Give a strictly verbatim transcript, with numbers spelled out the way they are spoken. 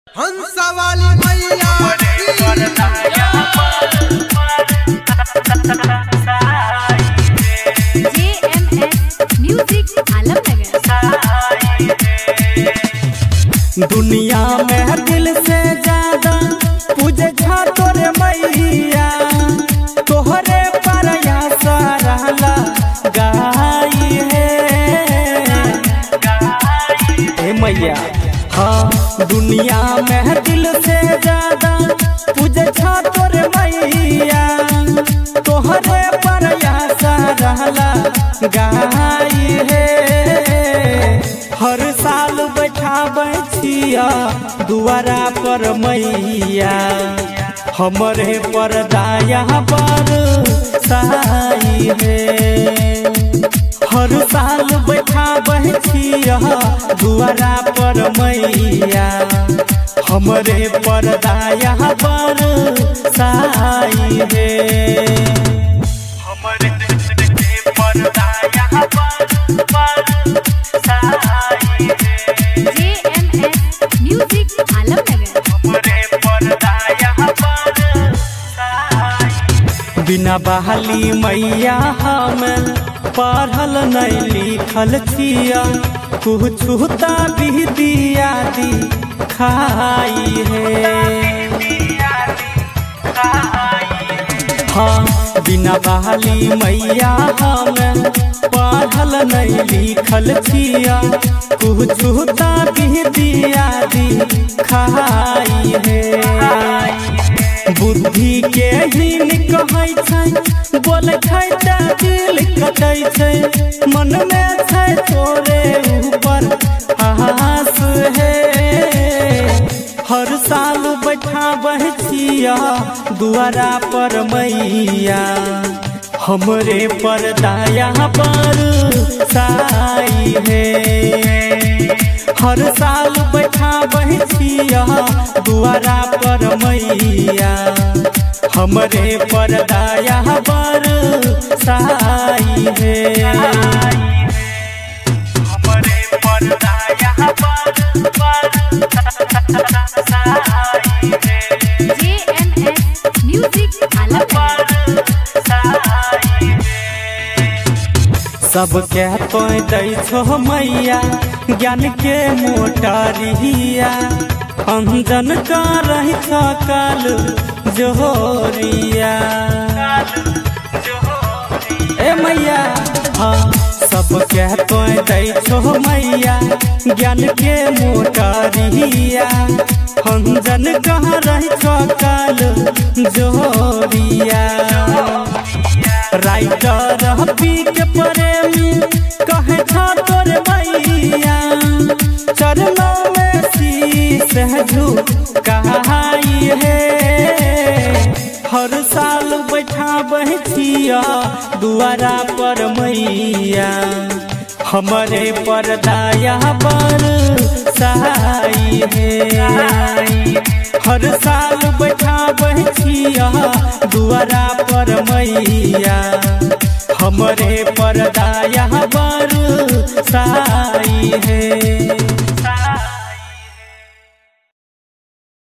हंसा वाली मैया जे एम एस म्यूजिक आलमनगर। दुनिया में दिल से ज्यादा पूजे तोरे मैया, तोहरे पर सारा गाई है ए मैया। हाँ दुनिया में दिल से ज्यादा पूजे तोरे मैया, तोहरे पर सारा गाई है। हर साल बैठाबै छिया दुआरा पर मैया, हमरे परदाया पर साई है। हर साल बैठाबै छिया दुआरा पर मैया, हमरे परदाया पर साई है। हमरे परदाया पर साई है। जे एम एस म्यूजिक आलमनगर। बिना बहाली मैया हम पढ़ल नहीं लिखल छिया, कुछ भी दिया दी खाई है। हाँ बिना बहाली मैया हम पढ़ल नहीं लिखल छिया, कुछ भी दिया दी खाई है। बुद्धि के हीन कहै छै, बोले छै त दिल कटै छै, मन में छै तोरे ऊपर आस है। हर साल बैठाबै छिया दुआरा पर मैया, हमरे परदाया पर साई है। हर साल बैठाबै छिया दुआरा पर मैया, हमरे परदाया पर साई है। हमरे परदाया पर साई है। जे एम एस म्यूजिक आलमनगर। सबके तो दै छो मैया ज्ञान के मोटरिया, अंजन का रही काल जोहरिया ए मैया। हाँ सबके तो दै छो मैया ज्ञान के मोटरिया, अंजन का रही काल जोहरिया। राइटर पी के प्रेमी कहे था तोरे मैया, चरणों में शीश झुकाई है। हर साल बैठाबै छिया दुआरा पर मैया, हमरे परदाया पर साई है। हर साल बैठाबै छिया दुआरा पर मैया, हमरे परदाया पर साई है।